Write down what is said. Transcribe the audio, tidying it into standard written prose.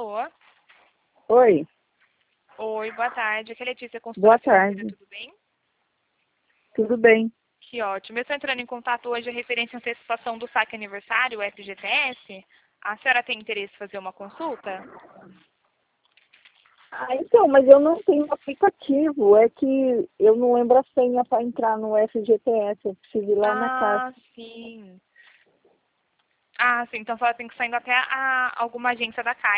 Alô? Oi, Oi, boa tarde. Aqui é Letícia, boa consultora financeira, tarde. tudo bem? Tudo bem? Que ótimo. Eu estou entrando em contato hoje referente à antecipação do saque aniversário, o FGTS. A senhora tem interesse em fazer uma consulta? Então, mas eu não tenho aplicativo. É que eu não lembro a senha para entrar no FGTS. Eu preciso ir lá na caixa. Ah, sim. Ah, sim. Então a senhora tem que sair até alguma agência da Caixa.